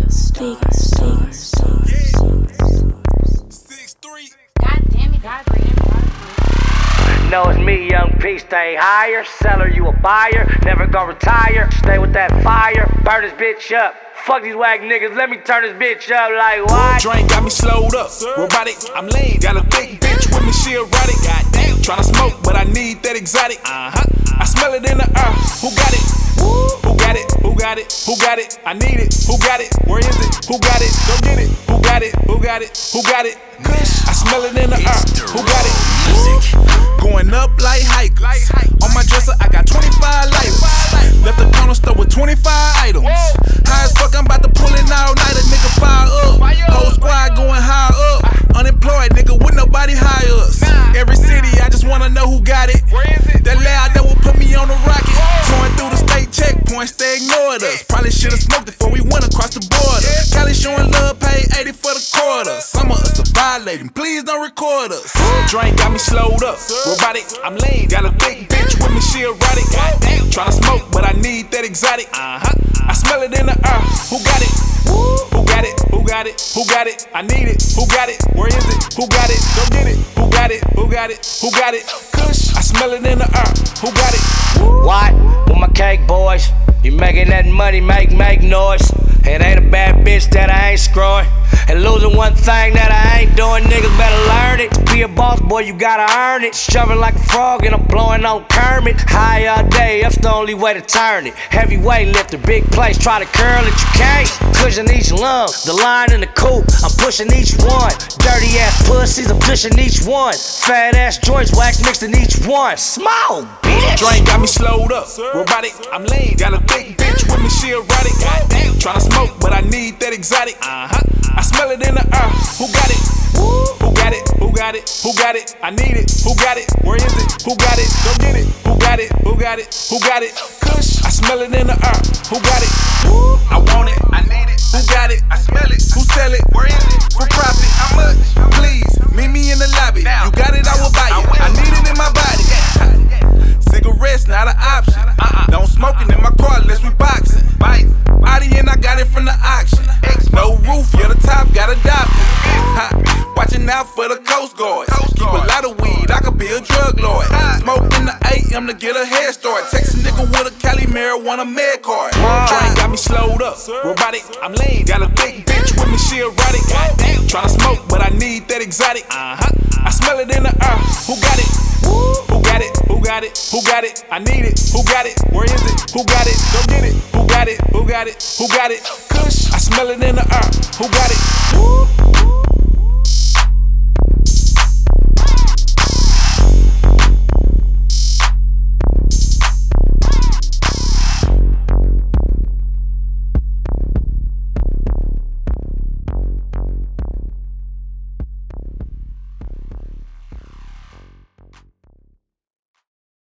Know it's me, Young P, stay higher. Seller, you a buyer, never gonna retire. Stay with that fire, burn this bitch up. Fuck these whack niggas, let me turn this bitch up like what? Drink got me slowed up, robotic, I'm lean. Got a thick bitch with me, she erotic. Goddamn, tryna smoke, but I need that exotic. I smell it in the air. Who got it? Who got it? Who got it? Who got it? I need it. Who got it? Where is it? Who got it? Go get it. Who got it? Who got it? Who got it? I smell it in the air. Who got it? Going up like hikers. On my dresser, I got 25 lighters. Left the corner store with 25 items. High as fuck, I'm about to pull it all night. A nigga fire up. Whole squad going high up. Unemployed nigga with nobody hire us. Every city, I just wanna know who got it. That loud that will put me on a rocket. Going through the state checkpoints, they ignored us. Probably should've smoked before we went across the border. Cali showing love, pay 80 for the quarter. Some of us are violating, please don't record us. Drink got me slowed up, robotic, I'm lean. Got a thick bitch with me, she erotic. Goddamn, tryna smoke, but I need that exotic. I smell it in the air. Who got it? Who got it? Who got it? Who got it? I need it. Who got it? Where is it? Who got it? Go get it. Who got it? Who got it? Who got it? Kush, I smell it in the air. Who got it? What? With my cake boys, you making that money, make noise. It ain't a bad bitch that I ain't screwing. And losing one thing that I ain't doing, niggas better learn it. To be a boss, boy, you gotta earn it. Shoving like a frog and I'm blowing on Kermit. High all day, that's the only way to turn it. Heavyweight lifter, big place, try to curl it, you can't. Cushion each lung, the line in the coupe, I'm pushing each one. Dirty ass pussies, I'm pushing each one. Fat ass joints, wax mixed in each one. Small bitch. Drink got me slowed up, robotic, I'm lean. Got a thick bitch with me, she erotic. Goddamn, tryna smoke, but I need that exotic. I smell it in the air. Who got it? Who got it? Who got it? Who got it? I need it. Who got it? Where is it? Who got it? Go get it. Who got it? Who got it? Who got it? Kush, I smell it in the air. Who got it? I want it. I need it. Who got it? I smell it. Who sell it? Where is it? For profit? How much? Please, meet me in the lobby. You got it, I will buy it. I need it in my body. Cigarettes not an option. Don't smoking in my car unless we boxing. Body and I got it from the auction. No roof, yeah, the top got adopted. Watching out for the Coast Guards. Keep a lot of weed, I could be a drug lord. Smoke in the AM to get a head start. Text a nigga with a Cali marijuana med card. Drink got me slowed up, robotic, I'm lean. Got a thick bitch with me, she erotic. Goddamn, tryna smoke, but I need that exotic. I smell it in the air. Who got it? Who got it? Who got it? Who got it? I need it. Who got it? Where is it? Who got it? Go get it. Who got it? Who got it? Who got it? Kush, I smell it in the air. Who got it?